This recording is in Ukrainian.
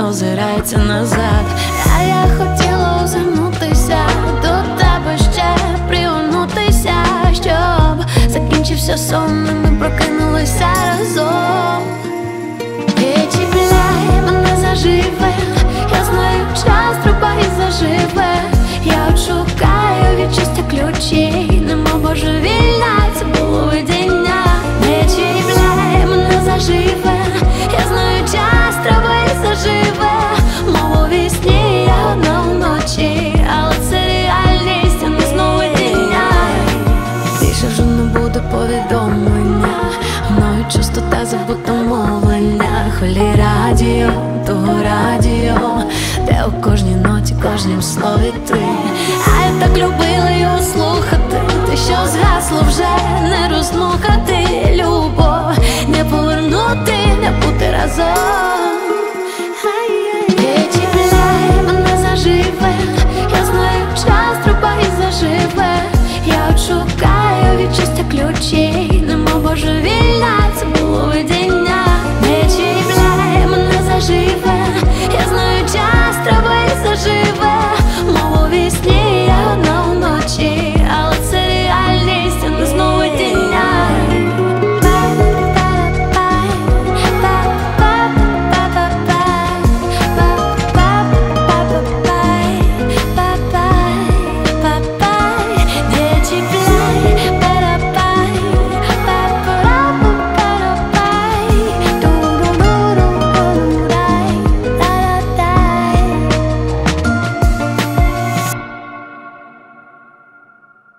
озирається назад. А я хотіла озирнутися до тебе, ще пригорнутися, щоб закінчився сон, і ми прокинулися разом. Чіпляй мене заживе, я знаю, час стрибає і заживе. Я от шукаю від щастя ключі, нема божевільна, це було видіння. Не чіпляй мене заживе, я знаю, час стрибає і заживе. Мов у вісні, я одна вночі, але це реальність, а не знову видіння. Більше вже не буде повідомлення, мною частота забута мовлення. Хвилі радіо, того радіо, де у кожній ноті, кожнім слові ти. А я так любила його слухати, те, що згасло вже не роздмухати. Любов, не повернути, не бути разом.